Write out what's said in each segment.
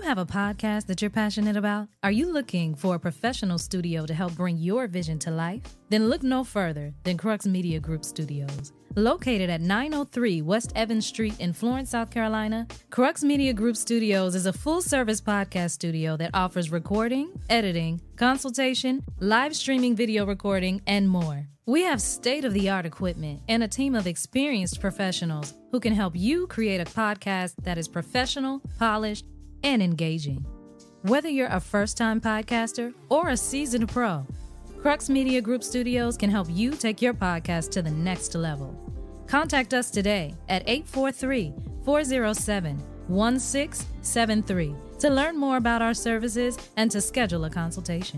have a podcast that you're passionate about? Are you looking for a professional studio to help bring your vision to life? Then look no further than Crux Media Group Studios. Located at 903 West Evans Street in Florence, South Carolina, Crux Media Group Studios is a full-service podcast studio that offers recording, editing, consultation, live streaming video recording, and more. We have state-of-the-art equipment and a team of experienced professionals who can help you create a podcast that is professional, polished, and engaging. Whether you're a first-time podcaster or a seasoned pro, Crux Media Group Studios can help you take your podcast to the next level. Contact us today at 843-407-1673 to learn more about our services and to schedule a consultation.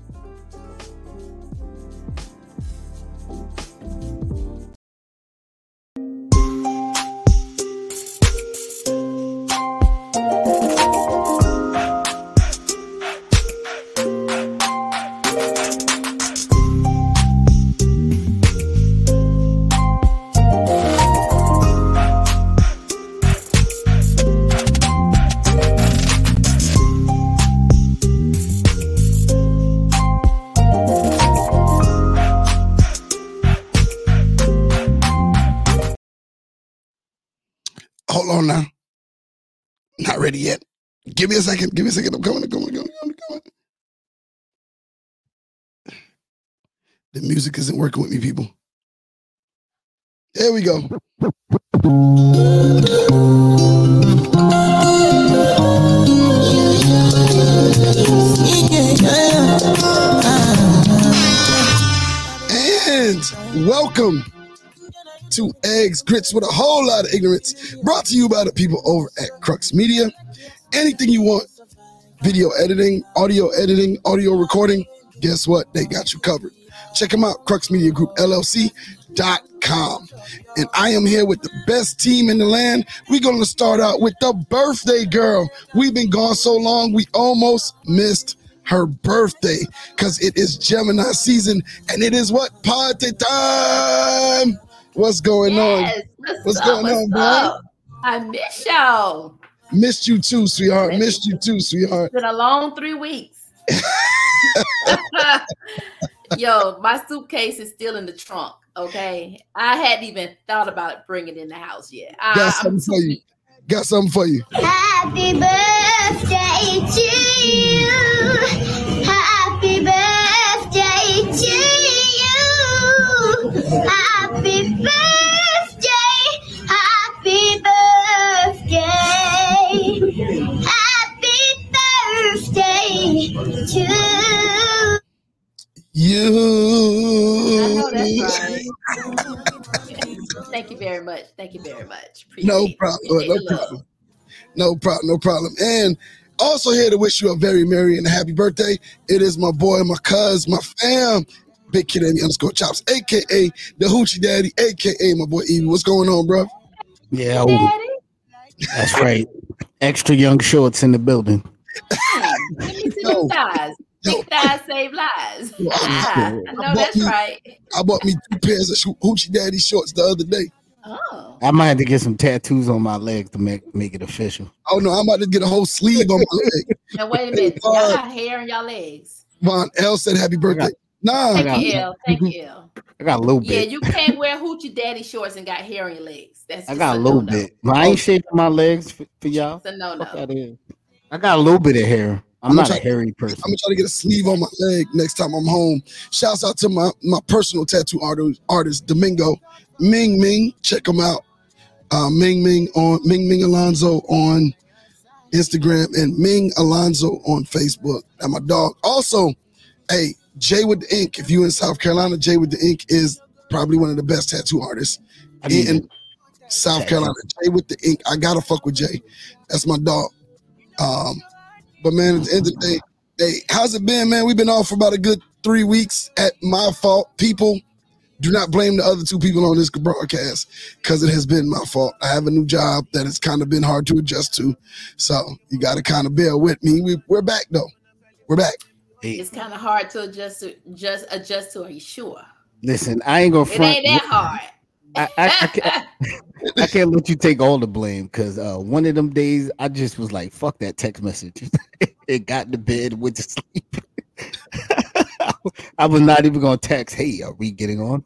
Hold on now. Not ready yet. Give me a second. I'm coming. The music isn't working with me, people. There we go. And welcome to Eggs Grits with a whole lot of ignorance, brought to you by the people over at Crux Media. Anything you want, video editing, audio recording, guess what? They got you covered. Check them out, cruxmediagroupllc.com. And I am here with the best team in the land. We're going to start out with the birthday girl. We've been gone so long, we almost missed her birthday because it is Gemini season and it is what? Party time! What's going on? What's going on, bro? I miss y'all. Missed you too, sweetheart. Missed you too, sweetheart. It's been a long 3 weeks. Yo, my suitcase is still in the trunk, okay? I hadn't even thought about bringing it in the house yet. Got something for you. Happy birthday to you. Happy birthday to you. Happy birthday. Happy birthday. Happy birthday to you. I know that's right. Thank you very much. Appreciate No problem. And also here to wish you a very merry and happy birthday. It is my boy, my cuz, my fam, Big Kid Andy _Chops, a.k.a. the Hoochie Daddy, a.k.a. my boy Evie. What's going on, bro? Yeah, that's right. Extra young shorts in the building. Let me see them thighs. Big thighs save lives. I know that's right. I bought me 2 pairs of Hoochie Daddy shorts the other day. Oh. I might have to get some tattoos on my legs to make it official. Oh no, I'm about to get a whole sleeve on my leg. Now wait a minute. Y'all got hair on y'all legs. Von L said happy birthday. Thank you, L. I got a little bit. Yeah, you can't wear Hoochie Daddy shorts and got hair on your legs. I got a little bit. But I ain't shaving my legs for y'all. It's a no. I got a little bit of hair. I'm not a hairy person. I'm gonna try to get a sleeve on my leg next time I'm home. Shouts out to my personal tattoo artist Domingo Ming Ming. Check him out. Ming Ming Alonzo on Instagram and Ming Alonzo on Facebook. And my dog. Also, hey, Jay with the Ink. If you in South Carolina, Jay with the Ink is probably one of the best tattoo artists in South Carolina. Jay with the Ink. I gotta fuck with Jay. That's my dog. But man, at the end of the day, hey, how's it been, man? We've been off for about a good 3 weeks at my fault. People, do not blame the other 2 people on this broadcast because it has been my fault. I have a new job that has kind of been hard to adjust to. So you got to kind of bear with me. We're back, though. We're back. It's kind of hard to adjust to. Are you sure? Listen, I ain't gonna front. It ain't that hard. I can't let you take all the blame because one of them days I just was like, fuck that text message. It got in the bed, went to sleep. I was not even gonna text, hey, are we getting on?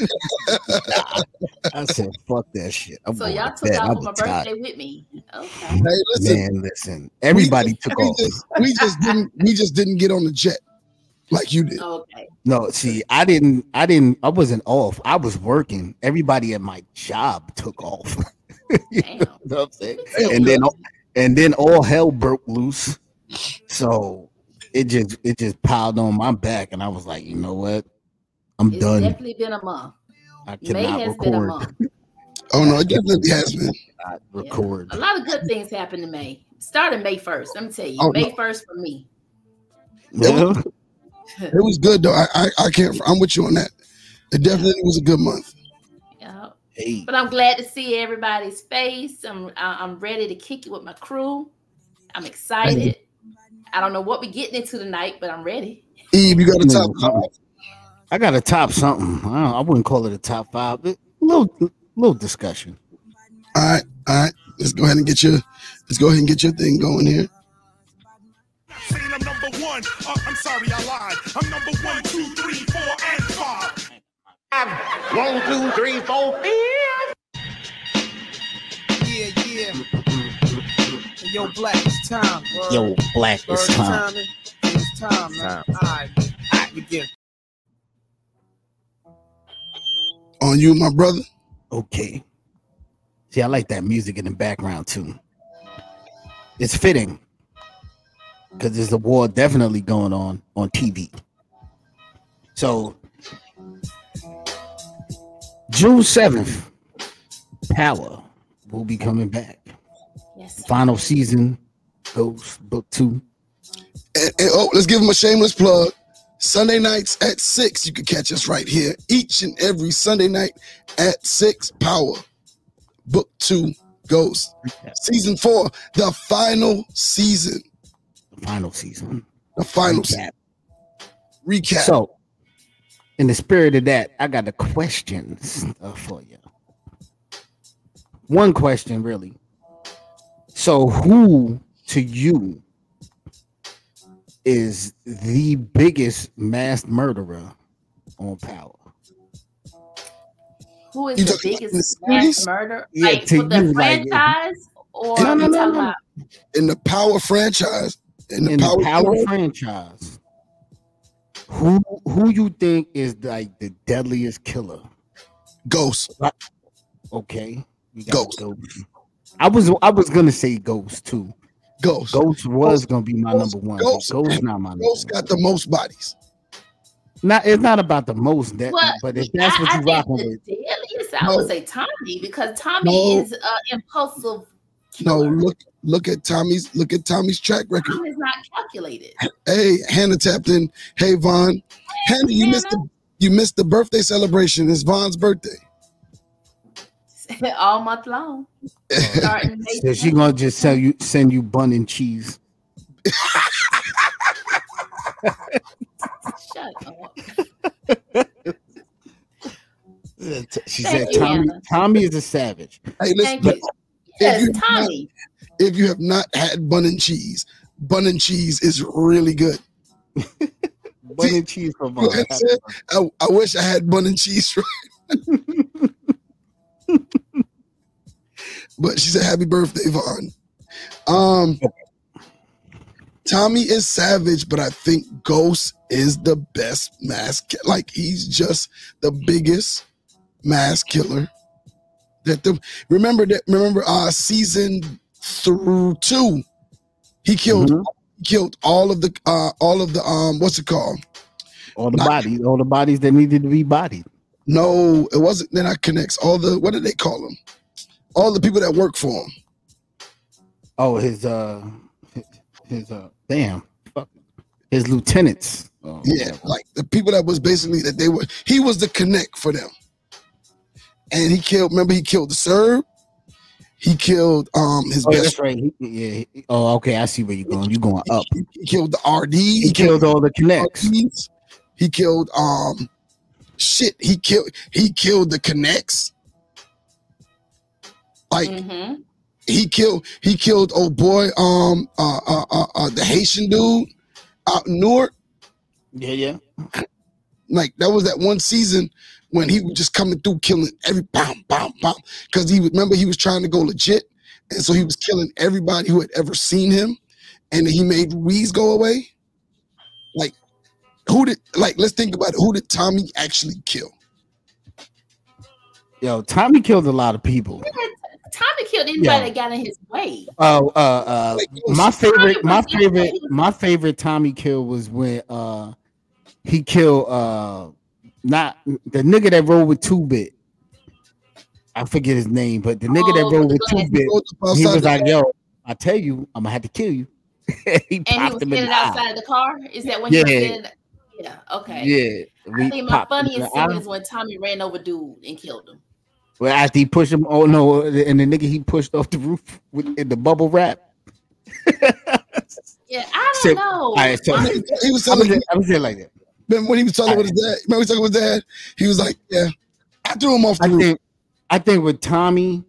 I said, fuck that shit. So y'all took off for my birthday with me. Okay. Hey, listen. Everybody took off. We just didn't get on the jet like you did. Okay. No, see, I wasn't off. I was working. Everybody at my job took off. You know what I'm saying? And then all hell broke loose. So it just piled on my back, and I was like, you know what? I'm done. It's definitely been a month. I cannot May has record. been a month. Oh no, it definitely has been. Record. Yeah. A lot of good things happened in May. Started May 1st. Let me tell you, May 1st for me. Yeah. It was good though. I can't. I'm with you on that. It definitely was a good month. Yeah. Hey. But I'm glad to see everybody's face. I'm ready to kick it with my crew. I'm excited. I don't know what we're getting into tonight, but I'm ready. Eve, you got a top five? I got a top something. I wouldn't call it a top five, but little discussion. All right. Let's go ahead and get your thing going here. Saying I'm number one. I'm sorry, I lied. I'm number 1, 2, 3, 4, and 5. 1, 2, 3, 4, 5. Yeah. Yo, Black, it's time. Bro. Yo, Black, it's time. It's time, man. All right, begin. On you, my brother. Okay. See, I like that music in the background too. It's fitting because there's a war definitely going on TV. So, June 7th, Power will be coming back. Yes. Final season, Ghost Book 2. And let's give them a shameless plug. Sunday nights at 6, you can catch us right here each and every Sunday night at 6. Power Book 2 Ghost Season 4, the final season. The final season. Recap. So, in the spirit of that, I got the questions for you. One question, really. So, who to you is the biggest mass murderer on Power? Who is the biggest mass murderer? Yeah, like for the franchise, or no. In the Power franchise? In the Power franchise. Who you think is like the deadliest killer? Ghost. Okay. Ghost. I was gonna say Ghost too. Ghost was gonna be my number one. Ghost not my number one. Ghost got the most bodies. It's not about the most, but if that's what you're rocking with. I would say Tommy, because Tommy is impulsive killer. No, look at Tommy's track record. Tommy's not calculated. Hey, Hannah tapped in. Hey, Vaughn. Hannah, you missed the birthday celebration. It's Vaughn's birthday. All month long. So she gonna just send you bun and cheese. Shut up. She said Tommy is a savage. Hey, listen, Tommy. If you have not had bun and cheese is really good. Bun and cheese for Vaughn. I wish I had bun and cheese. But she said, "Happy birthday, Vaughn." Tommy is savage, but I think Ghost is the best mass. Like, he's just the biggest mass killer. Remember season 2, he killed all of the what's it called? All the bodies that needed to be bodied. No, it wasn't. Then I connects all the, what did they call them? All the people that work for him. Oh, his lieutenants. Oh, yeah, like the people that was basically he was the connect for them. And he killed the Serb. He killed his best. That's right. Oh, okay. I see where you're going. You're going up. He killed the RD. He killed all the connects. He killed He killed the connects. Like Mm-hmm. he killed old boy, the Haitian dude out in Newark. Yeah. Like that was that one season when he was just coming through killing every bam. Because he was trying to go legit. And so he was killing everybody who had ever seen him. And then he made Ruiz go away. Like, let's think about it. Who did Tommy actually kill? Yo, Tommy killed a lot of people. Tommy killed anybody that got in his way. My favorite Tommy kill was when he killed not the nigga that rolled with 2-Bit. I forget his name, but the nigga that rolled with 2-Bit, he was like, "Yo, I tell you, I'm gonna have to kill you." he was standing outside of the car. Is that when he was standing? Yeah. Okay. Yeah. I think my funniest scene is when Tommy ran over dude and killed him. Well, after he pushed him, and the nigga he pushed off the roof in the bubble wrap. Yeah, I don't know. All right, so he was I was there like that. Then when he was talking with his dad, remember he was talking with his dad? He was like, "Yeah, I threw him off the roof." I think with Tommy,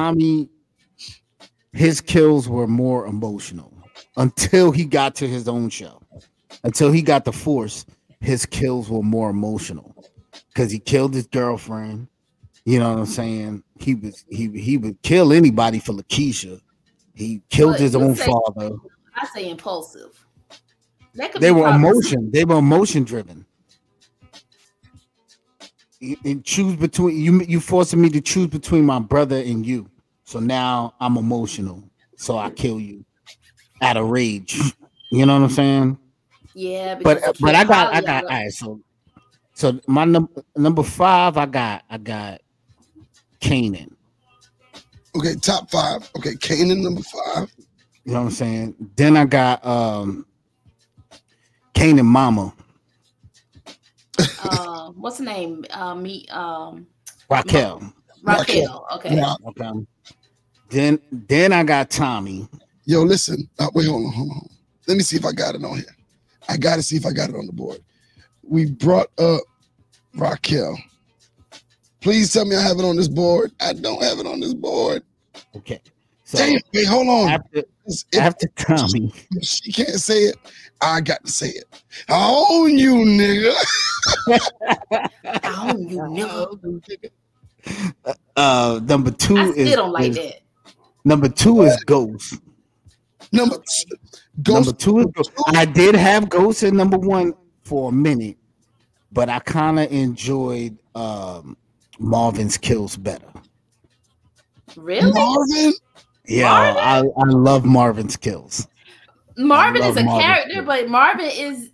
his kills were more emotional until he got to his own show. Until he got the Force, his kills were more emotional because he killed his girlfriend. You know what I'm saying? He would kill anybody for Lakeisha. He killed his own father. I say impulsive. They were emotion driven. You choose between you forcing me to choose between my brother and you. So now I'm emotional. So I kill you out of rage. You know what I'm saying? Yeah, but I got all right. So my number 5, I got Kanan. Okay, top 5. Okay, Kanan number 5. You know what I'm saying? Then I got Kanan mama. What's her name? Raquel. Raquel. Okay. Yeah. Okay. Then I got Tommy. Yo, listen. Wait, hold on. Let me see if I got it on here. I got to see if I got it on the board. We brought up Raquel. Please tell me I have it on this board. I don't have it on this board. Okay. So damn, wait, hold on. After Tommy. If she can't say it, I got to say it. I own you, nigga. I own you, nigga. Number 2 I still don't like that. Number 2 is Ghost. Number 2 is Ghost. I did have Ghost at number 1 for a minute, but I kind of enjoyed Marvin's kills better. Really? Marvin? Yeah, Marvin? I love Marvin's kills. Marvin is a character, but Marvin's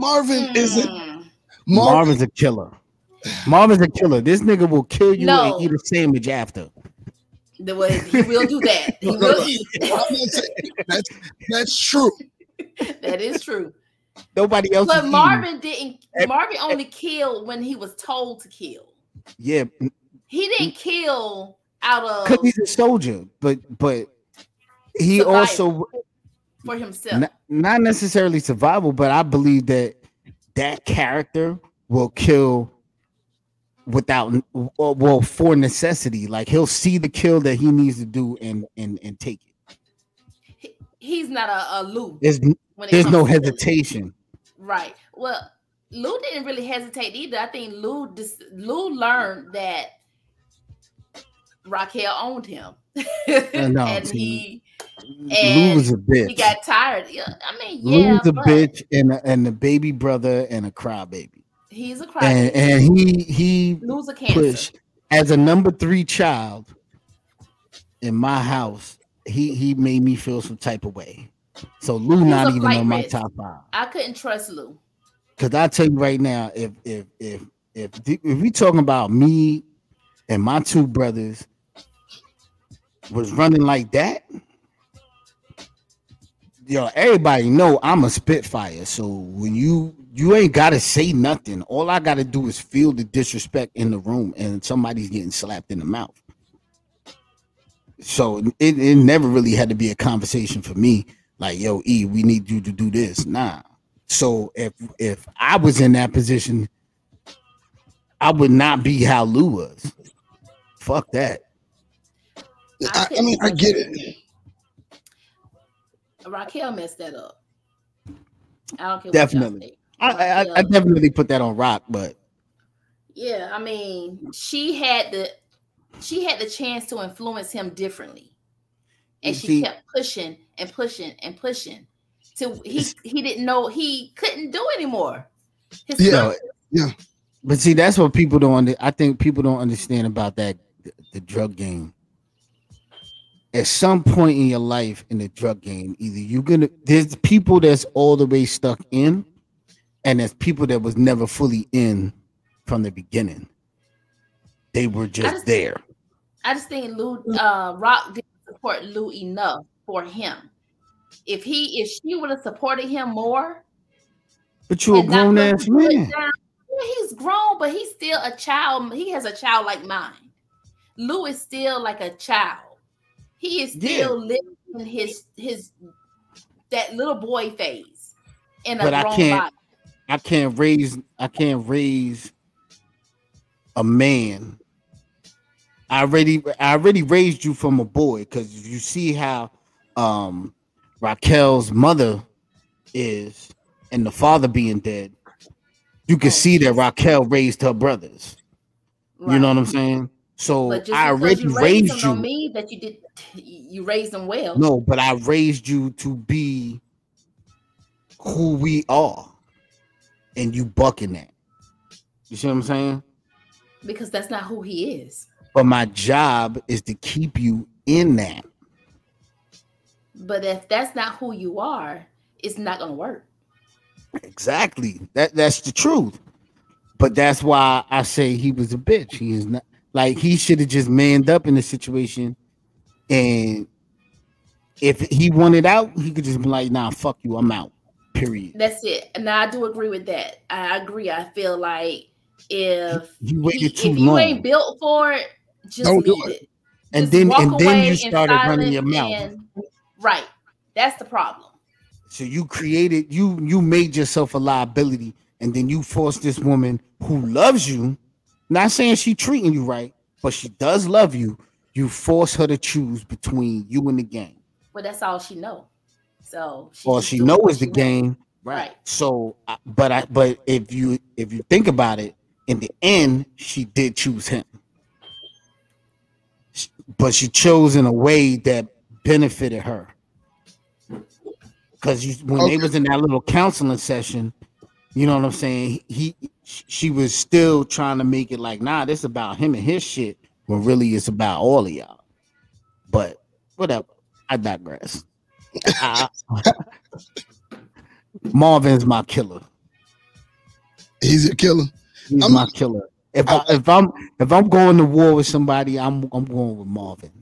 a killer. Marvin's a killer. This nigga will kill you and eat a sandwich after. He will do that. He will eat. That's true. That is true. Nobody else. But Marvin didn't. Marvin only killed when he was told to kill. Yeah. He didn't kill out of because he's a soldier, but he survival also for himself. Not necessarily survival, but I believe that character will kill without for necessity. Like he'll see the kill that he needs to do and take it. He's not a Lou. There's no hesitation. Right. Well, Lou didn't really hesitate either. I think Lou learned that Raquel owned him. And Lou was a bitch. He got tired. I mean, Lou was a bitch and a baby brother and a crybaby. He's a crybaby. And he Lou's a cancer. As a number 3 child in my house, he made me feel some type of way. So Lou not even on my top 5. I couldn't trust Lou. Cause I tell you right now, if we talking about me and my 2 brothers was running like that, everybody know I'm a Spitfire. So when you ain't gotta say nothing. All I gotta do is feel the disrespect in the room, and somebody's getting slapped in the mouth. So it never really had to be a conversation for me. Like, yo, E, we need you to do this. Nah. So if I was in that position, I would not be how Lou was. Fuck that. I mean, I get it. Raquel messed that up. I don't care. Definitely. I definitely put that on Rock, but yeah, I mean, she had the chance to influence him differently, and she kept pushing and pushing and pushing till he didn't know he couldn't do anymore. Yeah. But see, that's what people don't. I think people don't understand about that the drug game. At some point in your life in the drug game, either there's people that's all the way stuck in, and there's people that was never fully in from the beginning. They were just there. I just think Rock didn't support Lou enough for him. If she would have supported him more, but you're a grown ass man. Yeah, he's grown, but he's still a child. He has a childlike mind. Lou is still like a child. He is still living in his that little boy phase in a grown body. I can't raise a man. I already raised you from a boy, because you see how Raquel's mother is and the father being dead. You can see that Raquel raised her brothers. Right. You know what I'm saying? So I already raised you. Don't mean that you raised them well. No, but I raised you to be who we are, and you bucking that. You see what I'm saying? Because that's not who he is. But my job is to keep you in that. But if that's not who you are, it's not gonna work. Exactly. That's the truth. But that's why I say he was a bitch. He is not. Like, he should have just manned up in the situation, and if he wanted out, he could just be like, "Nah, fuck you, I'm out." Period. That's it. And I do agree with that. I agree. I feel like if you ain't built for it, just don't leave do it. And then you started running your mouth. Right. That's the problem. So you made yourself a liability, and then you forced this woman who loves you. Not saying she treating you right, but she does love you. You force her to choose between you and the game. Well, that's all she know. So all she know is the game, right? So, but if you think about it, in the end, she did choose him, but she chose in a way that benefited her. Because when they was in that little counseling session, you know what I'm saying? She was still trying to make it like, nah, this is about him and his shit, when really it's about all of y'all. But whatever, I digress. Marvin's my killer. He's your killer. He's my killer. If I'm going to war with somebody, I'm going with Marvin.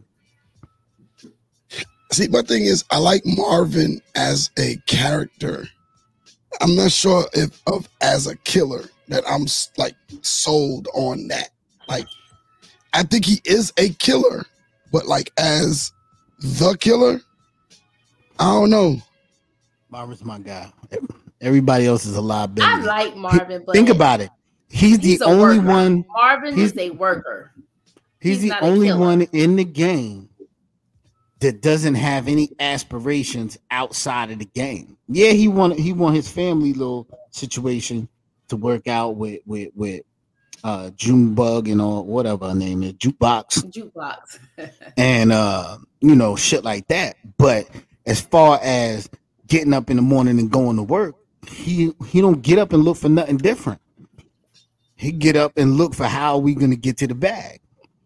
See, my thing is, I like Marvin as a character. I'm not sure if as a killer that I'm like sold on that. Like, I think he is a killer, but like as the killer, I don't know. Marvin's my guy. Everybody else is a liability. I like Marvin, but think about it. He's the only one. Marvin is a worker. He's the only one in the game that doesn't have any aspirations outside of the game. Yeah, he want his family little situation to work out with Junebug and all whatever her name is, Jukebox. And shit like that. But as far as getting up in the morning and going to work, he don't get up and look for nothing different. He get up and look for how we gonna get to the bag.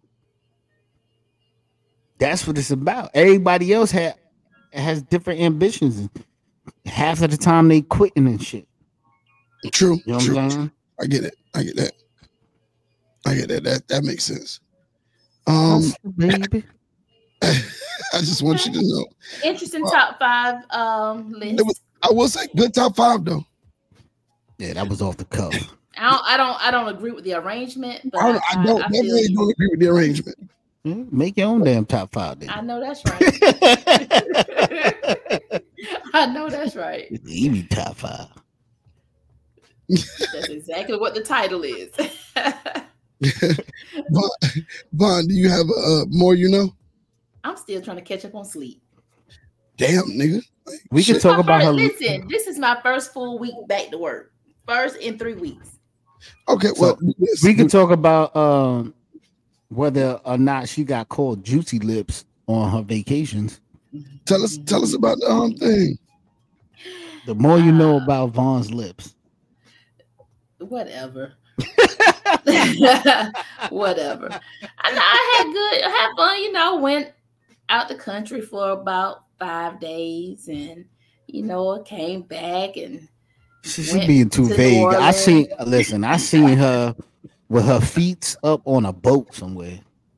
That's what it's about. Everybody else has different ambitions, and half of the time they quitting and shit. True. You know what I'm saying? I get it. I get that. That makes sense. Baby. I just want you to know. Interesting top 5 list. I will say good top 5 though. Yeah, that was off the cuff. I don't agree with the arrangement, but I don't agree with the arrangement. Make your own damn top 5 then. I know that's right. I know that's right. It's the Evie top 5. That's exactly what the title is. Vaughn, do you have more you know? I'm still trying to catch up on sleep. Damn, nigga. We can talk about her. Listen, this is my first full week back to work. First in 3 weeks. Okay, well, we can talk about whether or not she got called juicy lips on her vacations. Tell us about the thing. The more you know about Vaughn's lips. Whatever. Whatever. I had fun, you know, went out the country for about 5 days and, you know, came back and she's being too vague. I seen her with her feet up on a boat somewhere.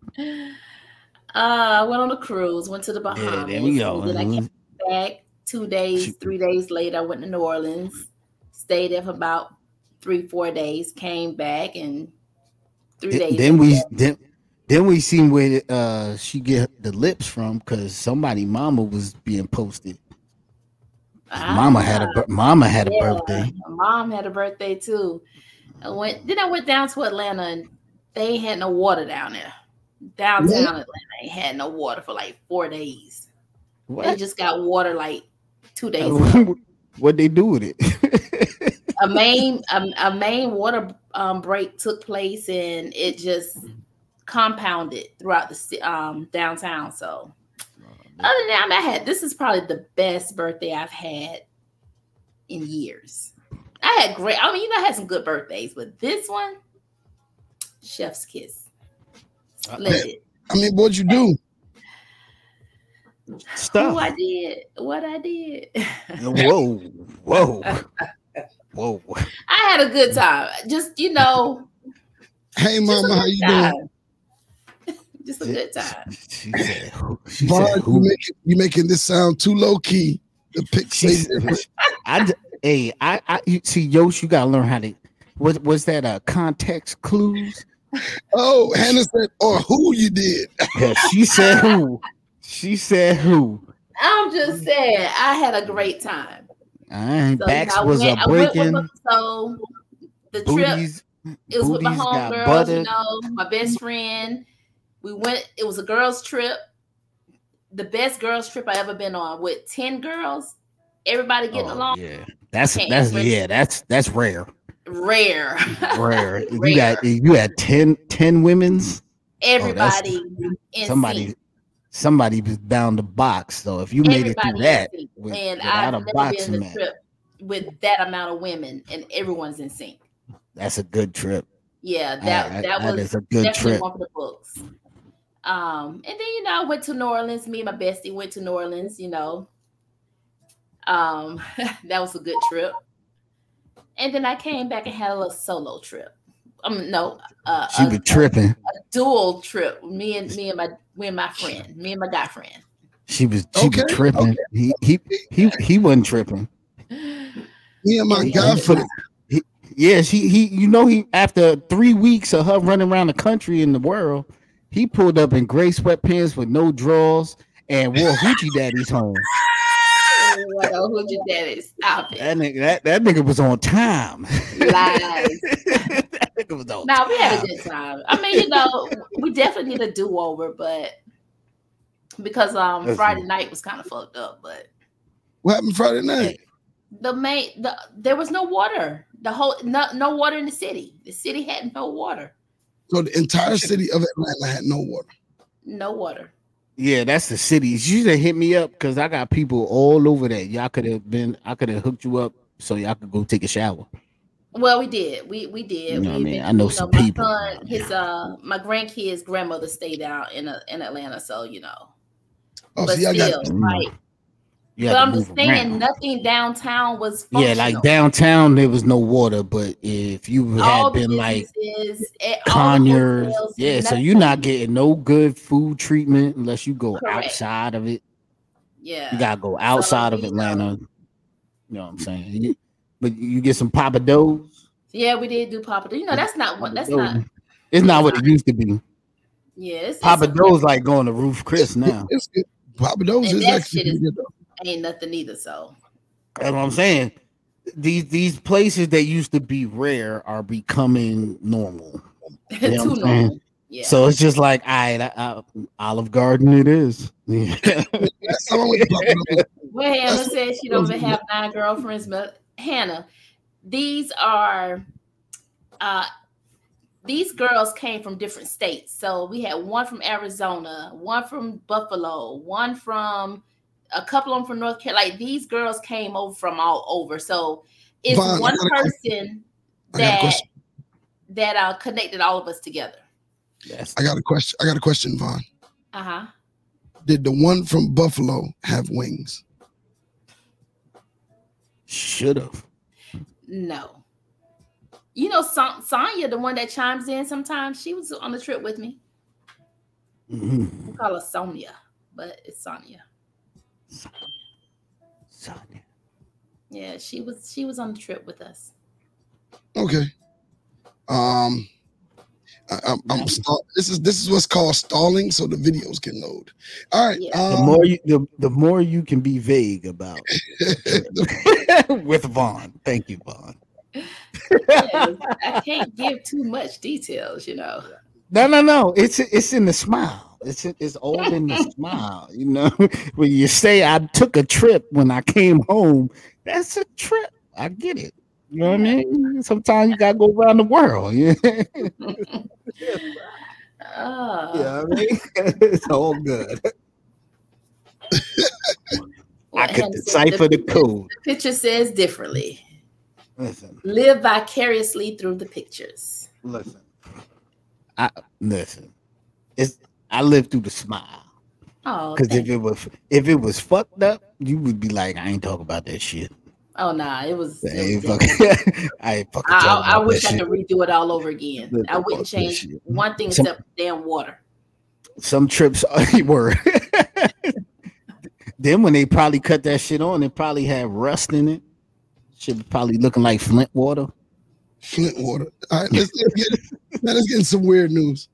I went on a cruise, went to the Bahamas. Yeah, there we go. Then I came back 2 days, 3 days later. I went to New Orleans, stayed there for about 3-4 days, came back, and 3 days. Then we seen where she get the lips from because somebody mama was being posted. Mama had a birthday. My mom had a birthday too. I went down to Atlanta and they had no water down there. Downtown Atlanta ain't had no water for like 4 days. What? They just got water like 2 days ago. What'd they do with it? a main water break took place and it just compounded throughout the downtown. So other than that, this is probably the best birthday I've had in years. I had I had some good birthdays, but this one, chef's kiss. Splendid. I mean, what'd you do? Stuff. What I did. Whoa. I had a good time. Just, you know. Hey, mama, how you doing? Just a good time. She said, you making this sound too low key. The pick say different. I see, Yosh, you gotta learn how to. Was that context clues? Oh, Hannah said, or who you did. Yeah, she said who. She said who. I'm just saying, I had a great time. Backs was a breaking. So the booties, trip, it was with my homegirls, you know, my best friend. We went, it was a girls' trip. The best girls' trip I ever been on with 10 girls. Everybody getting along. Yeah. That's rare. Rare. You had 10 women's. Everybody somebody was bound to box. So if you made it through that and I've never been on a trip with that amount of women and everyone's in sync. That's a good trip. Yeah, that was a good trip. One for the books. And then, you know, I went to New Orleans. Me and my bestie went to New Orleans, you know. That was a good trip. And then I came back and had a little solo trip. She was tripping. A dual trip. Me and my friend. Me and my guy friend. She was tripping. Okay. He wasn't tripping. Me and my guy friend. He after 3 weeks of her running around the country and the world, he pulled up in gray sweatpants with no drawers and wore hoochie daddies home. What a hoochie daddy? Stop it. That nigga was on time. Lies. That nigga was on time. We had a good time. I mean, you know, we definitely need a do-over, but because Friday night was kind of fucked up. But what happened Friday night? There was no water. No water in the city. The city had no water. So the entire city of Atlanta had no water. No water. Yeah, that's the city. You should have hit me up because I got people all over there. I could have hooked you up so y'all could go take a shower. Well, we did. We did. You know what I mean? I know some people. My grandkids' grandmother stayed out in Atlanta, so you know. Oh, but so still, right. But I'm just saying, nothing downtown was functional. Yeah, like downtown, there was no water. But if you had been like Conyers, so you're not getting no good food treatment unless you go outside of it. Yeah, you gotta go outside of Atlanta. You know what I'm saying? But you get some Papa Do's. Yeah, we did do Papa Do's. You know, that's not what. That's not. It's not what it used to be. Yeah, Papa Do's like going to Ruth Chris now. Papa Do's is actually good. Ain't nothing either. So that's what I'm saying. These places that used to be rare are becoming normal. Too normal. Yeah. So it's just like, Olive Garden it is. That's how I went to Buffalo. Well, Hannah said she don't even have 9 girlfriends, but Hannah, these girls came from different states. So we had one from Arizona, one from Buffalo, one from a couple of them from North Carolina. Like these girls came over from all over. So it's Vaughn, one person that connected all of us together. Yes. I got a question, Vaughn. Uh-huh. Did the one from Buffalo have wings? Should have. No. You know, Sonya, the one that chimes in sometimes, she was on the trip with me. Mm-hmm. We call her Sonia, but it's Sonya. Sonya. Yeah, she was on the trip with us. Okay. This is what's called stalling, so the videos can load. All right. Yeah. The more you can be vague about with Vaughn. Thank you, Vaughn. Yeah, I can't give too much details, you know. No. It's in the smile. It's all in the smile. You know, when you say I took a trip when I came home, that's a trip. I get it. You know what I mean? Sometimes you gotta go around the world. Yeah. Yeah, I mean, it's all good. I could decipher the code. The picture says differently. Listen. Live vicariously through the pictures. Listen. I live through the smile. Oh, because if it was fucked up, you would be like, I ain't talking about that shit. Oh nah, it was. I ain't fucking I wish that I shit. could redo it all over again. I wouldn't change one thing except damn water. Some trips were. Then when they probably cut that shit on, it probably had rust in it. Shit was probably looking like Flint water. Flint water. All right, let's get in some weird news.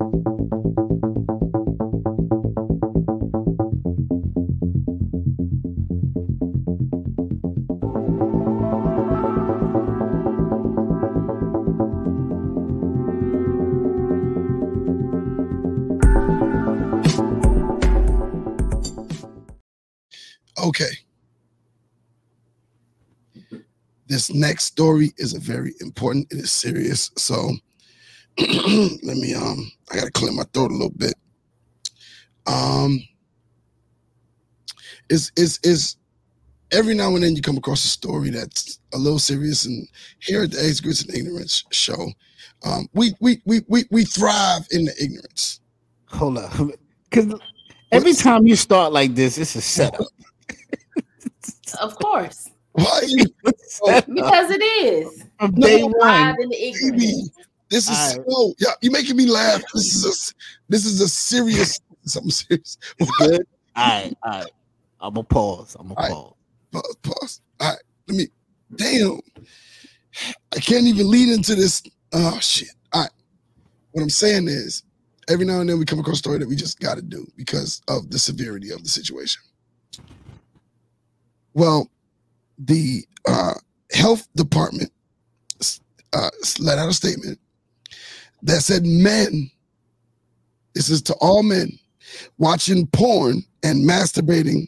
Okay. This next story is a very important. It is serious. So let me I gotta clear my throat a little bit. Is every now and then you come across a story that's a little serious, and here at the Age Grits and Ignorance show, we thrive in the ignorance. Hold up. Because every time you start like this, it's a setup. Of course. Why you Because it is. From day We one. thrive in the ignorance. baby? This is so you're making me laugh. This is a serious something serious. It's good. All right. I'm gonna pause. Pause. All right, let me. Damn, I can't even lead into this. Oh shit. All right. What I'm saying is, every now and then we come across a story that we just got to do because of the severity of the situation. Well, the health department let out a statement that said men, this is to all men, watching porn and masturbating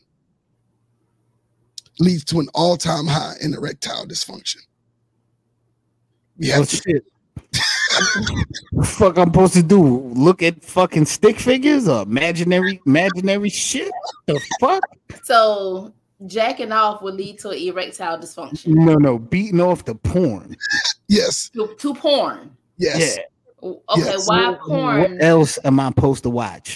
leads to an all-time high in erectile dysfunction. We have shit. What the fuck I'm supposed to do? Look at fucking stick figures or imaginary shit? The fuck? So jacking off will lead to erectile dysfunction. No, beating off the porn. Yes. To porn. Yes. Yeah. Okay, Yes. why porn? What else am I supposed to watch?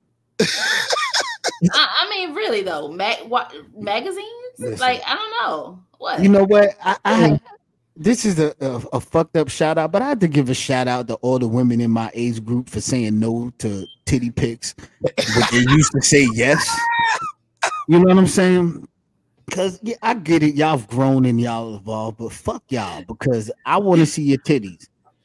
I mean, really though, magazines? Listen. Like, I don't know. What? You know what? I this is a fucked up shout out, but I had to give a shout out to all the women in my age group for saying no to titty pics, but they used to say yes. You know what I'm saying? Because yeah, I get it. Y'all have grown and y'all evolved, but fuck y'all because I want to see your titties.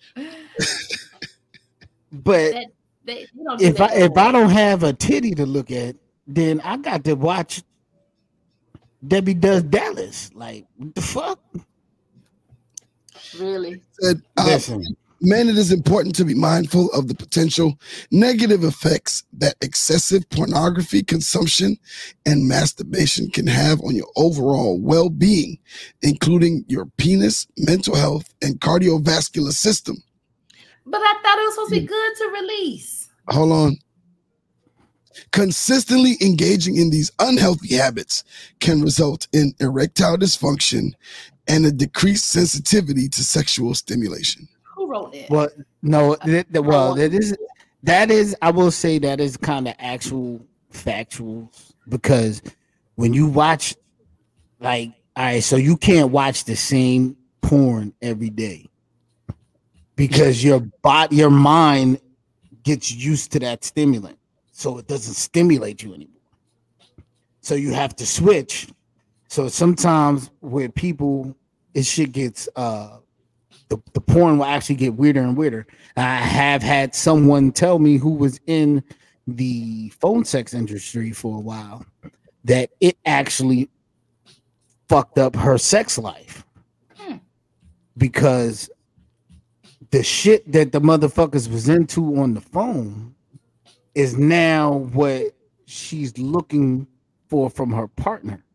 But if I don't have a titty to look at, then I got to watch Debbie Does Dallas. Like what the fuck? Really? Said, Listen, Men, it is important to be mindful of the potential negative effects that excessive pornography consumption and masturbation can have on your overall well-being, including your penis, mental health, and cardiovascular system. But I thought it was supposed to be good to release. Hold on. Consistently engaging in these unhealthy habits can result in erectile dysfunction and a decreased sensitivity to sexual stimulation. Who wrote that? Well, no, that is. I will say that is kind of actual factuals, because when you watch, like, all right, so you can't watch the same porn every day because your mind gets used to that stimulant, so it doesn't stimulate you anymore. So you have to switch. So sometimes with people, it shit gets the porn will actually get weirder and weirder. I have had someone tell me who was in the phone sex industry for a while that it actually fucked up her sex life because the shit that the motherfuckers was into on the phone is now what she's looking for from her partner.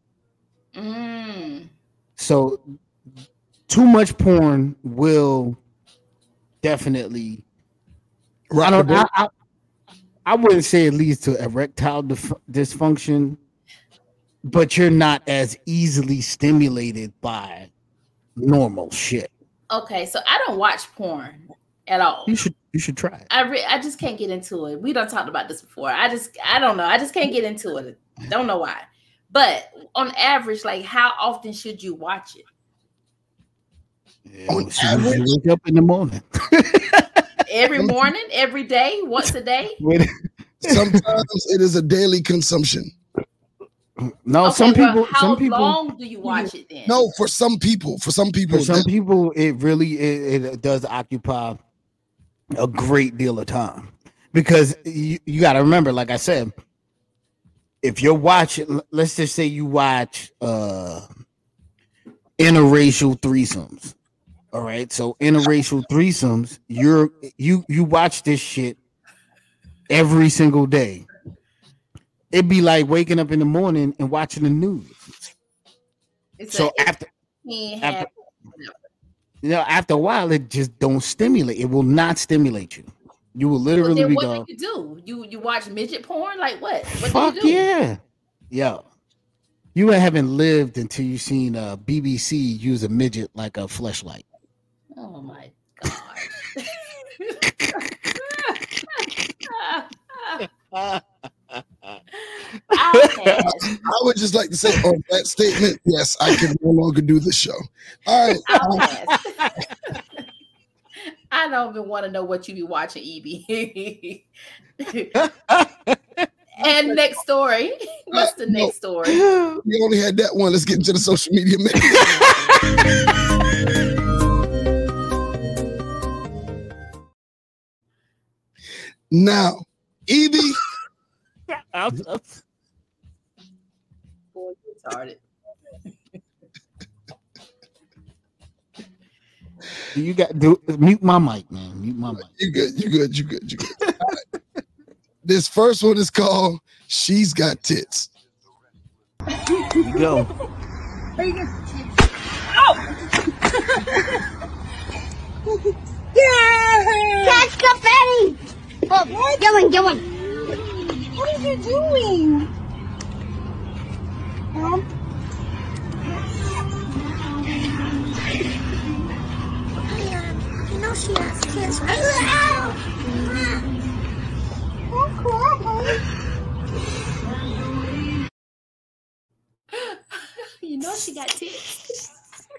So too much porn will definitely. I wouldn't say it leads to erectile dysfunction, but you're not as easily stimulated by normal shit. Okay, so I don't watch porn at all. You should try it. I just can't get into it. We done talked about this before. I don't know. I just can't get into it. Don't know why. But on average, like, how often should you watch it? Yeah, on average, you wake up in the morning. Every morning, every day, once a day. Sometimes it is a daily consumption. No, okay, some people. How long do you watch it then? No, for some people, it really it does occupy a great deal of time, because you got to remember, like I said, if you're watching, let's just say you watch interracial threesomes. All right, so interracial threesomes, you watch this shit every single day. It'd be like waking up in the morning and watching the news. After a while, it just don't stimulate. It will not stimulate you. You will literally be going. What do you do? You watch midget porn? Like what? Fuck do you do? Yeah. You haven't lived until you've seen BBC use a midget like a fleshlight. Oh my god. I would just like to say on that statement, yes, I can no longer do the show. All right. I don't even want to know what you be watching, EB. And next story. What's the next story? We only had that one. Let's get into the social media mix. Now, EB. Boy, you retarded. You got mute my mic, man. Mute my mic. You good. Right. This first one is called "She's Got Tits." Here you go. Yeah! Catch confetti! Oh, going. What are you doing? Mom? You know she has kids, right? Don't cry. You know she got tits.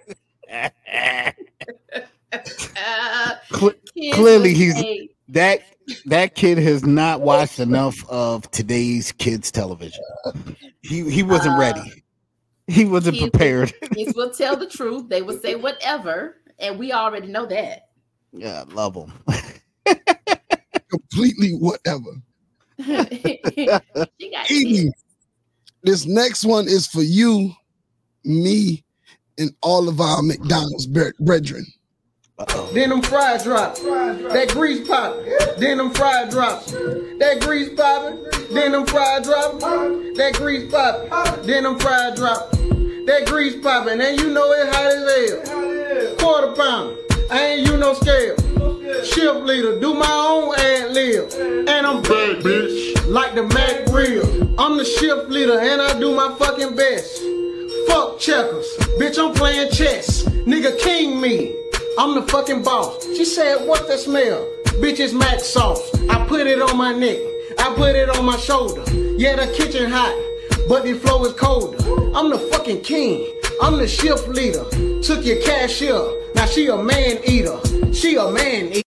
Clearly, that kid has not watched enough of today's kids' television. He wasn't ready. He wasn't prepared. Kids will tell the truth. They will say whatever, and we already know that. Yeah, love them. Completely whatever. She got Edie, this next one is for you, me, and all of our McDonald's brethren. Then them fried drops. That grease poppin'. Then them fried drops. That grease poppin'. Then them fried drops. That grease poppin'. Then them fried drops. That grease poppin'. And you know it hot as hell. Quarter pounder. I ain't you no scale. Shift leader. Do my own ad lib. And I'm bad, bitch. Like the Mac Real. I'm the shift leader and I do my fucking best. Fuck checkers. Bitch, I'm playing chess. Nigga king me. I'm the fucking boss. She said, what's that smell? Bitch, it's Mac sauce. I put it on my neck. I put it on my shoulder. Yeah, the kitchen hot, but the flow is colder. I'm the fucking king. I'm the shift leader. Took your cashier. Now she a man eater. She a man eater.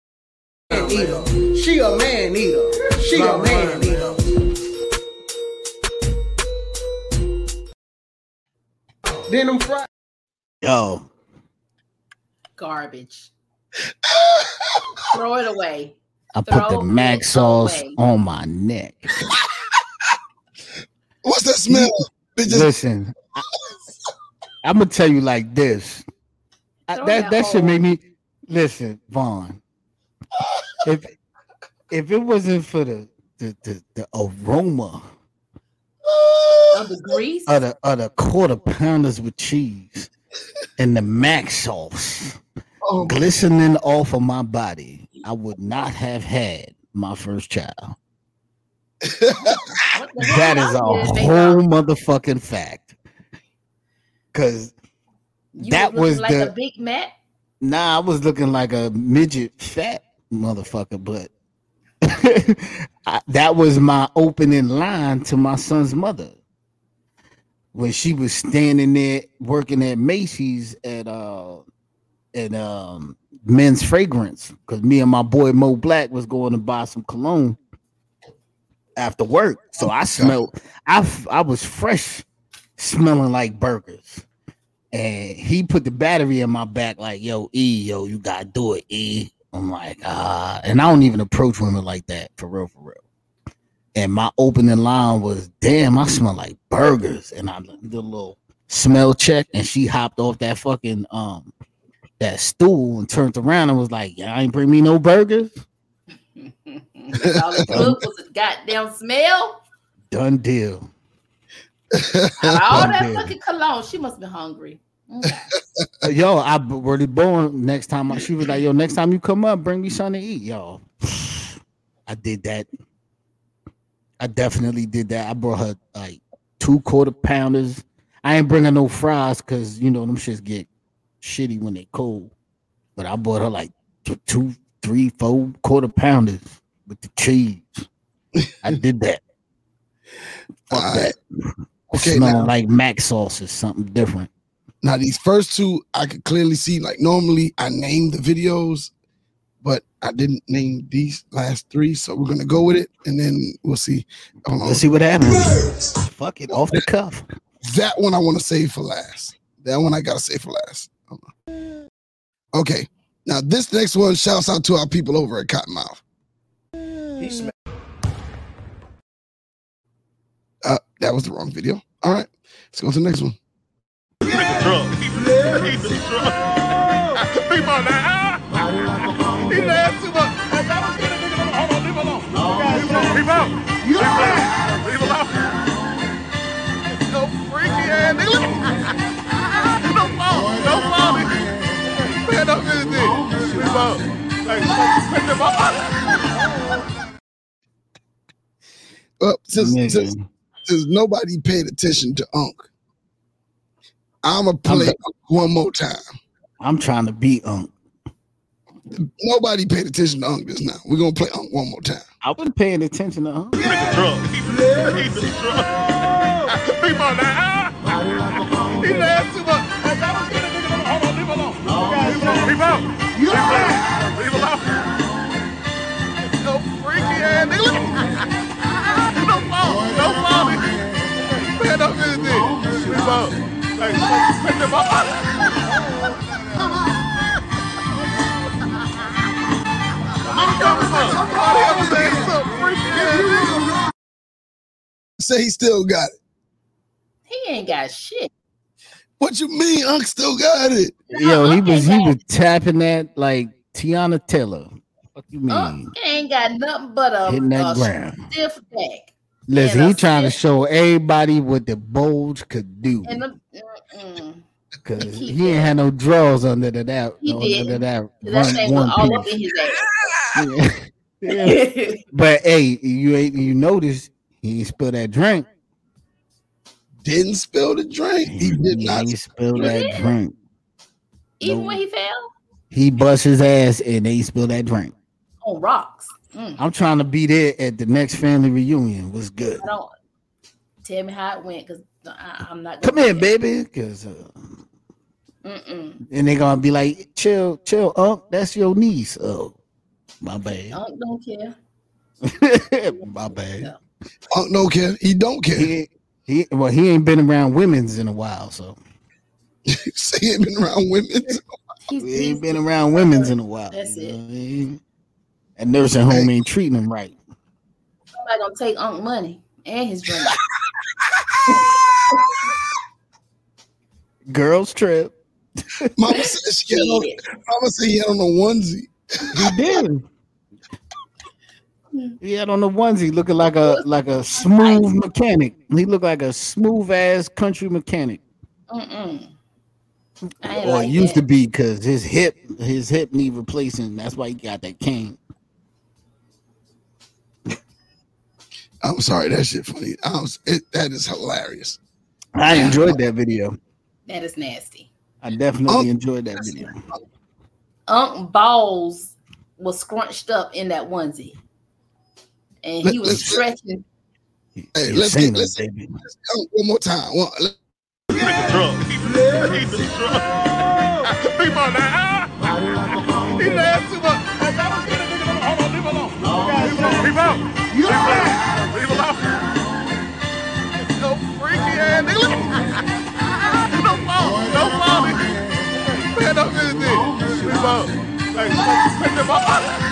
She a man eater. She a man eater. Then them fried. Yo. Garbage. Throw it away. I put the Mac sauce on my neck. What's that smell? Listen, I'm gonna tell you like this. That should make me listen, Vaughn. If it wasn't for the aroma of the grease of the quarter pounders with cheese and the Mac sauce glistening off of my body, I would not have had my first child. That is a whole motherfucking fact. Cause that was like a Big Mac. Nah, I was looking like a midget fat motherfucker, but that was my opening line to my son's mother when she was standing there working at Macy's at Men's Fragrance, because me and my boy Mo Black was going to buy some cologne after work. So I smelled, I was fresh, smelling like burgers. And he put the battery in my back like, yo, you gotta do it, E. I'm like, and I don't even approach women like that, for real. And my opening line was, damn, I smell like burgers. And I did a little smell check, and she hopped off that fucking that stool and turned around and was like, y'all ain't bring me no burgers. All it took was a goddamn smell. Done deal. All that fucking cologne, she must be hungry. Okay. Yo, I already born next time. She was like, yo, next time you come up, bring me something to eat. Yo, I did that. I definitely did that. I brought her like 2 quarter pounders. I ain't bringing no fries because, you know, them shits get shitty when they cold. But I bought her like 2, 3, 4 quarter pounders with the cheese. I did that. Fuck that. Okay, smelling like Mac sauce is something different. Now these first 2, I could clearly see. Like normally, I name the videos, but I didn't name these last 3. So we're gonna go with it, and then we'll see. Let's see what happens. Fuck it, off the cuff. That one I want to save for last. That one I gotta save for last. Okay, now this next one shouts out to our people over at Cottonmouth. That was the wrong video. All right, let's go to the next one. He's a drug. People now. He laughs too much. Hold on, leave him alone. Leave out. Leave him out. No freaky ass nigga. No fall. Man up this thing. Leave out. Hey, pick him up. Well, since nobody paid attention to Unc, I'm going to play Unc one more time. I'm trying to beat Unc. Nobody paid attention to Unc just now. We're going to play Unc one more time. I wasn't paying attention to Unc. He's a drug. People now. He laughs too much. Hold on, leave him alone. Leave out. Leave him out. No freaky ass nigga. No fall. Man up this thing. Leave out. Hey, pick him up. Say he still got it. He ain't got shit. What you mean? Unc still got it. Yo, he was tapping that like Tiana Taylor. What you mean? He ain't got nothing but a stiff back. Listen, he trying to show everybody what the bulge could do. Because he ain't had no drawers under that. Under that one all up in his ass. Yeah. But hey, you notice he ain't spilled that drink. Didn't spill the drink. He did not spill that drink. Even when he fell? He bust his ass and they spilled that drink. On rocks. I'm trying to be there at the next family reunion. What's good? Tell me how it went, because I'm not. Come in, baby. Because and they're gonna be like, chill, Unc. That's your niece. Oh, my bad. Unc don't care. My bad. No. Unc don't care. He don't care. He ain't been around women's in a while, so he ain't been around women's. He ain't been around women's in a while. That's it. I mean? And nursing home ain't treating him right. Somebody gonna take Unc money and his drink. Girls trip. Mama said he had on a onesie. He did. He had on a onesie, looking like a smooth mechanic. He looked like a smooth ass country mechanic. Or used to be, because his hip need replacing. That's why he got that cane. I'm sorry, that shit funny. That is hilarious. I enjoyed that video. That is nasty. I definitely enjoyed that video. Unc balls was scrunched up in that onesie, and he was stretching. Hey, let's one more time. He's a drug. He's a drug. People now. He laughs too much. Hold on, leave him alone. Leave out. Leave him out. No freaky ass nigga. No fault. Stand up to his dick. Leave out. Hey, pick him up.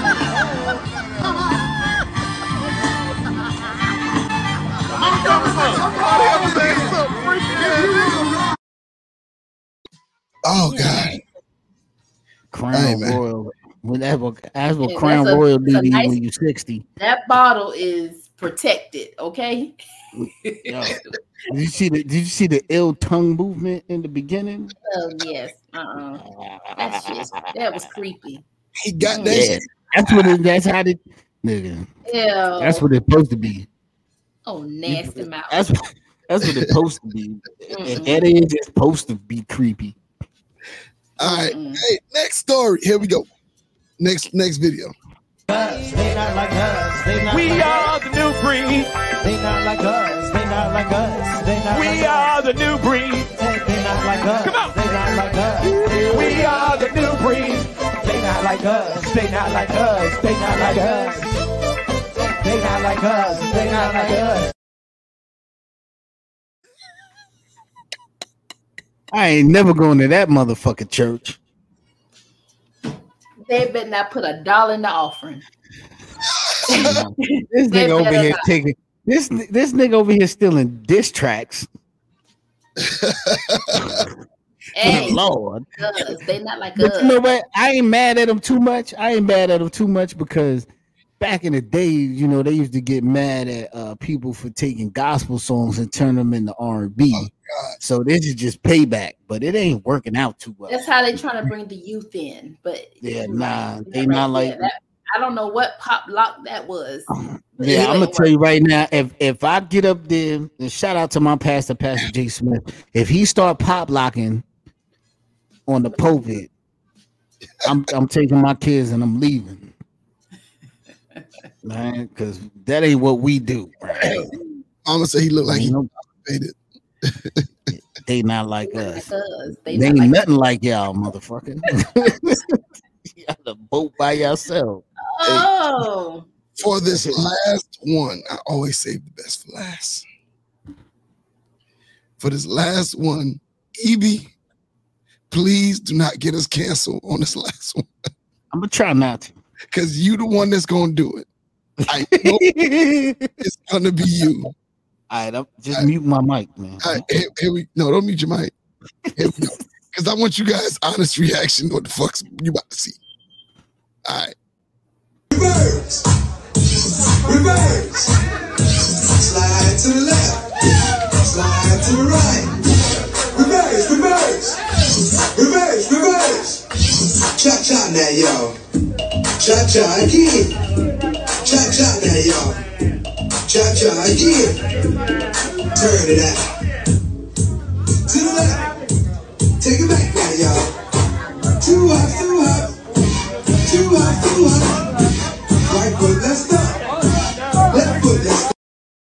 Oh God! Crown Royal. That's what Crown Royal do to you when you're 60. That bottle is protected. Okay. Yo, did you see the ill tongue movement in the beginning? Oh yes. That was creepy. He got that. Yeah. That's how they. Nigga. Yeah. That's what it's supposed to be. Oh, nasty mouth. That's what it's supposed to be. At that age, it's supposed to be creepy. All right. Hey, next story. Here we go. Next video. They not like us. We are the new breed. They not like us. They not like us. We are the new breed. They not like us. Come on. They not like us. We are the new breed. They not like us. They not like us. They not like us. They not like us. They not like us. I ain't never going to that motherfucking church. They better not put $1 in the offering. This nigga over here taking this nigga over here stealing diss tracks. Hey, Lord, they not like but us. you know what? I ain't mad at him too much. Because back in the day, you know, they used to get mad at people for taking gospel songs and turn them into R&B. Oh, so this is just payback, but it ain't working out too well. That's how they trying to bring the youth in, but yeah, they not like. I don't know what pop lock that was. Yeah, I'm gonna tell you right now. If I get up there, and shout out to my pastor, Pastor J. Smith. If he start pop locking on the pulpit, I'm taking my kids and I'm leaving, man, because that ain't what we do. Right? I'm gonna say he looked like he made it. They not like us. They ain't ain't nothing like y'all, motherfucker. You got a boat by yourself. Oh. For this last one, I always save the best for last. For this last one, Evie, please do not get us canceled on this last one. I'm gonna try not to, because you the one that's gonna do it. I know it's gonna be you. All right, just mute my mic, man. Here we don't mute your mic. Here we go. Because I want you guys' honest reaction to what the fuck's you about to see. All right. Reverse. Reverse. Slide to the left. Slide to the right. Reverse. Reverse. Reverse. Reverse. Cha-cha now, y'all. Cha-cha again. Cha-cha now, y'all. Cha-cha again. Turn it out. To the left. Take it back now, y'all. Too hot, too hot. Too hot, too hot. Right foot, let's stop. Left foot, let's stop.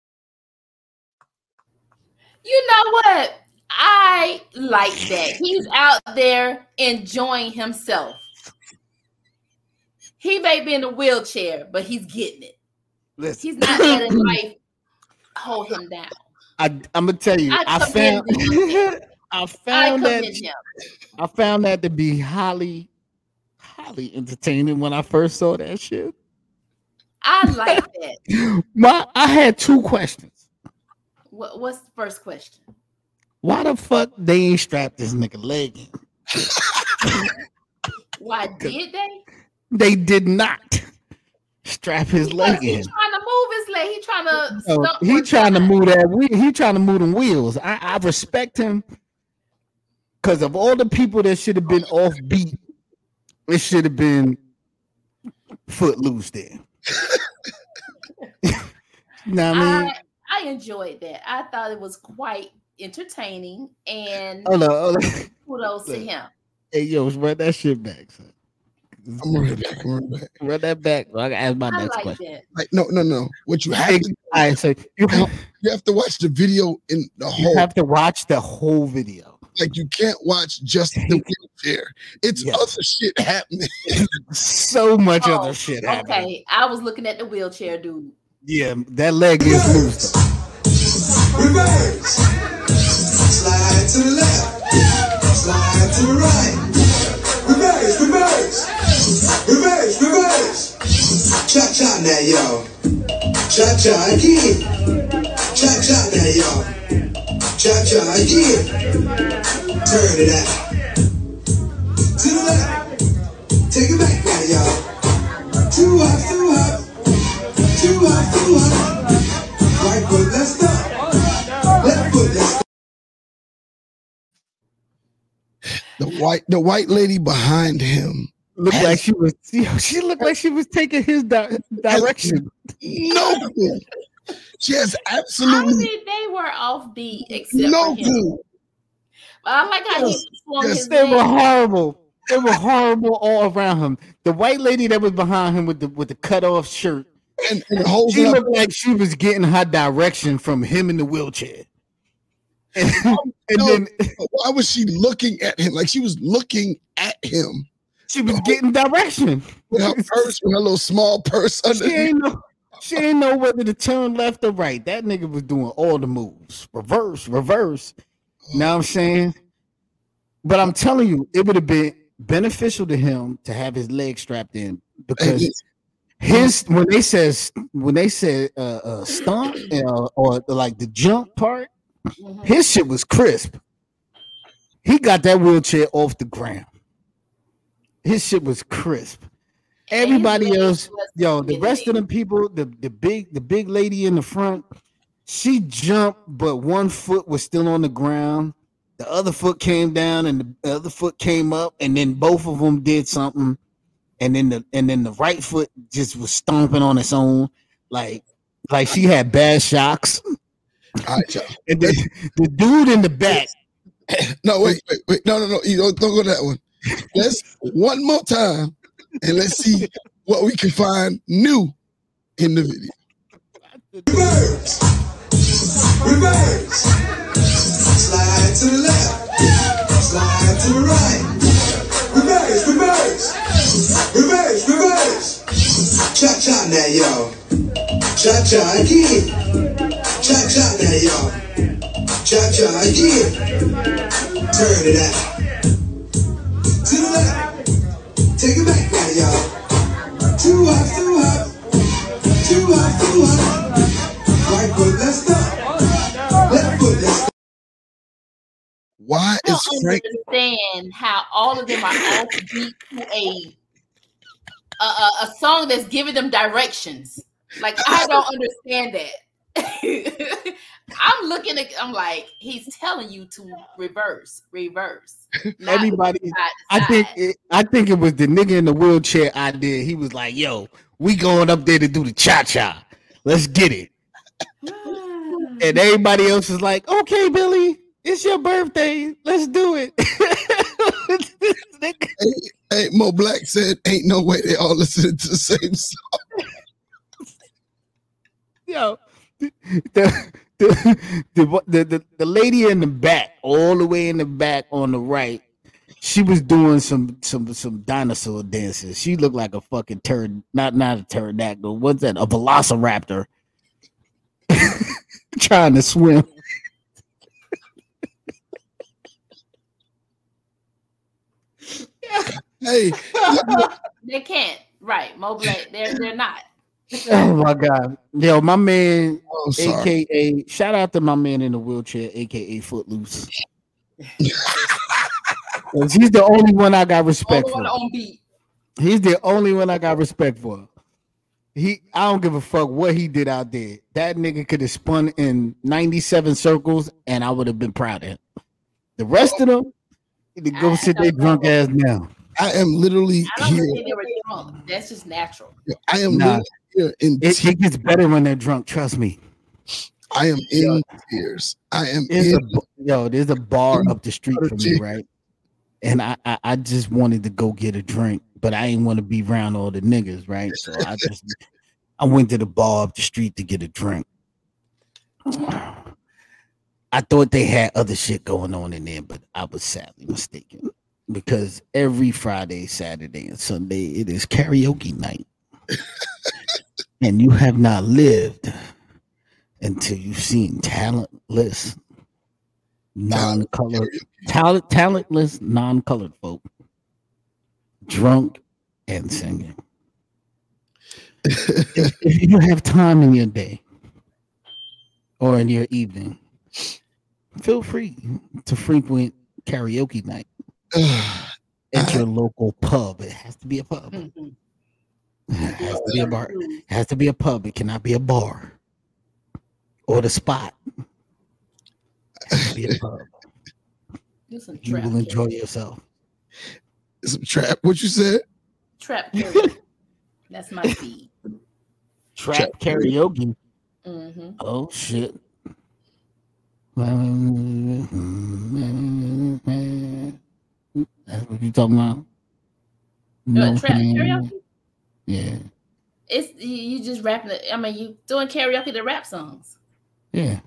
You know what? I like that. He's out there enjoying himself. He may be in a wheelchair, but he's getting it. Listen. He's not letting life hold him down. I'm gonna tell you, I found that to be highly entertaining when I first saw that shit. I like that. I had two questions. What's the first question? Why the fuck they ain't strapped this nigga leg in? Why did they? They did not strap his leg in. He's trying to move his leg. He's trying to. He trying to move that wheel. He trying to move them wheels. I respect him because of all the people that should have been offbeat. It should have been Footloose there. Know what I mean? I enjoyed that. I thought it was quite entertaining and hold on. kudos to him. Hey, yo, run that shit back, son. I'm running back. Run that back. I can ask my next question. That. Like, no. What you have to you have to watch the video in the whole. You have to watch the whole video. Like, you can't watch just the wheelchair. It's other shit happening. So much other shit happening. Okay, I was looking at the wheelchair dude. Yeah, that leg is loose. Reverse. Slide to the left. Slide to the right. Reverse. Reverse. Reverse. Reverse. Cha-cha now, y'all. Cha-cha again. Cha-cha now, y'all. Cha-cha again. Turn it out. To the left. Take it back now, y'all. Too hot, too hot. Too hot, too hot. Right foot, let's stop. Left foot, let's stop. The white lady behind him looked like she was. She looked like she was taking his direction. No clue. She has absolutely. They were offbeat except no for him. clue. But I like how he swung his They leg. were horrible. They were horrible all around him. The white lady that was behind him with the cut off shirt. And she looked like she was getting her direction from him in the wheelchair. And then why was she looking at him? Like she was looking at him. She was getting direction with her purse, with her little small purse underneath. She ain't know whether to turn left or right. That nigga was doing all the moves. Reverse. Know what I'm saying? But I'm telling you, it would have been beneficial to him to have his leg strapped in because when they said stomp or like the jump part, his shit was crisp. He got that wheelchair off the ground. His shit was crisp. Everybody else, the rest of the people, the big lady in the front, she jumped, but one foot was still on the ground. The other foot came down, and the other foot came up, and then both of them did something, and then the right foot just was stomping on its own, like she had bad shocks. All right, y'all. And then the dude in the back. No, wait. No. You don't go to that one. Let's one more time, and let's see what we can find new in the video. Reverse. Reverse. Slide to the left. Slide to the right. Reverse. Reverse. Reverse. Reverse. Cha-cha now, y'all. Cha-cha again. Cha-cha now, y'all. Cha-cha again. Turn it out. To the left. Take it back now, y'all. Too hot, too hot. Too hot, too hot. Right foot, let's stop. Left foot, let's stop. Why is don't understand how all of them are offbeat to a song that's giving them directions. Like, I don't understand that. I'm like, he's telling you to reverse. Everybody, I think it was the nigga in the wheelchair idea. He was like, "Yo, we going up there to do the cha-cha. Let's get it." And everybody else is like, "Okay, Billy, it's your birthday. Let's do it." Hey, Mo Black said, "Ain't no way they all listening to the same song." Yo, the lady in the back, all the way in the back on the right, she was doing some dinosaur dances. She looked like a fucking not a pterodactyl. What's that? A velociraptor trying to swim. Hey, they can't. Right, Mo Black, they're not. Oh my God. Yo, my man, aka shout out to my man in the wheelchair, aka Footloose. He's the only one I got respect for. He's the only one I got respect for. I don't give a fuck what he did out there. That nigga could have spun in 97 circles and I would have been proud of him. The rest of them, they go sit their drunk ass now. I am literally here. They were drunk. That's just natural. I am literally here in it gets better when they're drunk, trust me. I am in tears. There's a bar up the street from me, right? And I just wanted to go get a drink, but I didn't want to be around all the niggas, right? So I went to the bar up the street to get a drink. I thought they had other shit going on in there, but I was sadly mistaken. Because every Friday, Saturday, and Sunday, it is karaoke night. And you have not lived until you've seen talentless, talentless, non-colored folk drunk and singing. If you have time in your day or in your evening, feel free to frequent karaoke night. At your local pub. It has to be a pub. It has to be a bar. It has to be a pub. It cannot be a bar or the spot. It has to be a pub. You will enjoy yourself. Some trap. What you said? Trap karaoke. That's my feed. Trap karaoke. Mm-hmm. Oh shit. That's what you talking about? No, trap karaoke? Yeah. It's you just rapping it. I mean, you doing karaoke to rap songs. Yeah.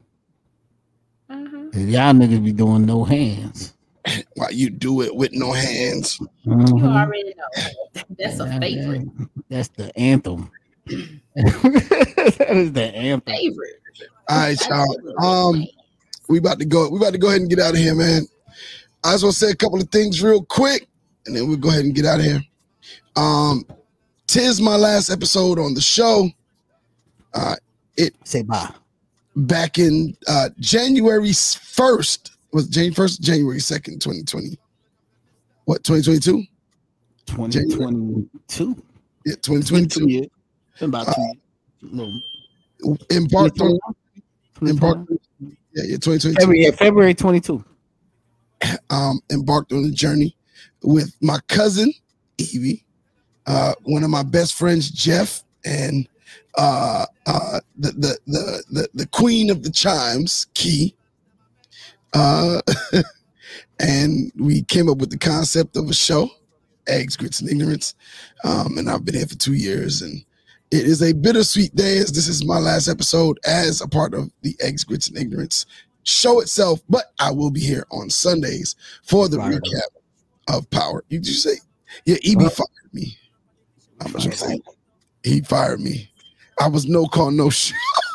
Y'all niggas be doing no hands. Why you do it with no hands? You already know. That's a favorite. That's the anthem. That is the anthem. Favorite. All right, y'all. We about to go ahead and get out of here, man. I just want to say a couple of things real quick, and then we'll go ahead and get out of here. Tis my last episode on the show. Say bye. Back in January 1st. Was January 1st? January 2nd, 2020. What, 2022? 2022. Yeah, 2022. Yeah. About 2 years. Embarked on 2022. February 22. Embarked on a journey with my cousin Evie, one of my best friends Jeff, and the queen of the chimes, Key. And we came up with the concept of a show, Eggs, Grits, and Ignorance. And I've been here for 2 years, and it is a bittersweet day as this is my last episode as a part of the Eggs, Grits, and Ignorance show itself, but I will be here on Sundays for the recap of Power. You just say, yeah, EB fired me. I'm just saying, he fired me. I was no call, no show.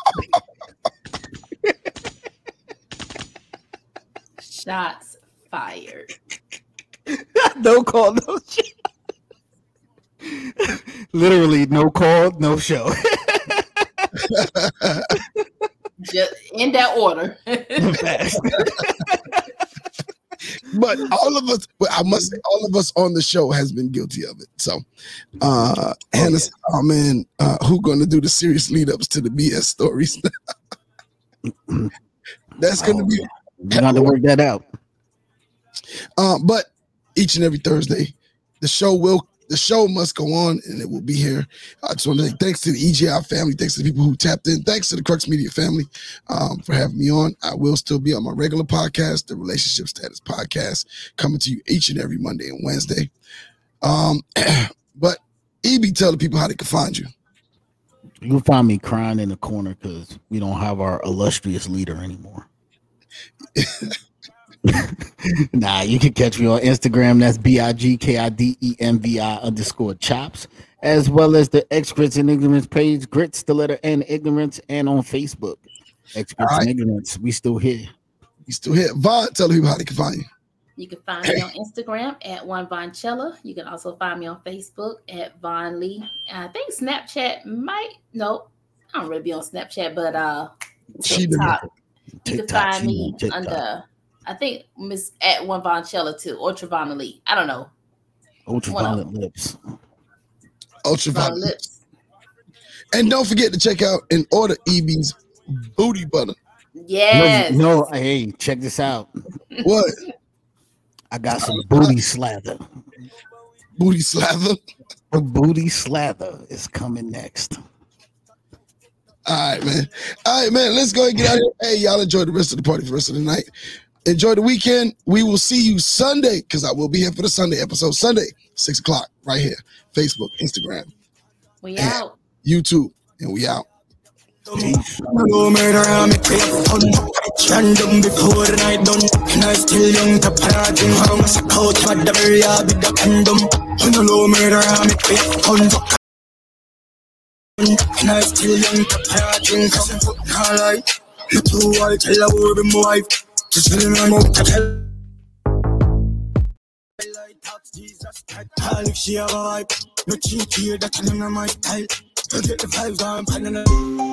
Shots fired. No call, no show. Literally, no call, no show. Just in that order. But all of us, but I must say, all of us on the show has been guilty of it. So, Hannah said, "Oh man, who gonna do the serious lead ups to the BS stories?" That's gonna be. You got to work that out. But each and every Thursday, the show must go on, and it will be here. I just want to say thanks to the EGI family, thanks to the people who tapped in, thanks to the Crux Media family for having me on. I will still be on my regular podcast, the Relationship Status Podcast, coming to you each and every Monday and Wednesday. But EB, tell the people how they can find you. You can find me crying in the corner because we don't have our illustrious leader anymore. Nah, you can catch me on Instagram. That's BIGKIDEMVI_chops, as well as the X Grits and Ignorance page, Grits, the letter N, Ignorance, and on Facebook. X Grits and Ignorance. We still here. Von, tell people how they can find you. You can find me on Instagram at OneVonchella. You can also find me on Facebook at Von Lee. And I think Snapchat nope, I don't really be on Snapchat, but TikTok. You can find me under, I think, Miss at OneVonchella too, or Travana Lee. I don't know. Ultraviolet Lips. Ultraviolet Lips. And don't forget to check out and order EB's booty butter. Yes. No, hey, check this out. What? I got some booty slather. Booty slather? The booty slather is coming next. All right, man. Let's go and get out of here. Hey, y'all enjoy the rest of the party for the rest of the night. Enjoy the weekend. We will see you Sunday, because I will be here for the Sunday episode. Sunday, 6 o'clock, right here. Facebook, Instagram. We out. YouTube, and we out. No murder, I'm a stand them before the night done. And I still young to party. I'm a support for the area with the condom. No murder, I'm a and I still young to party. Come put her light. You too, I tell her we'll be my wife. Just tell me I'm out to tell. If she have a wife, no cheat here, that's none of my type. Don't get the vibes, I'm planning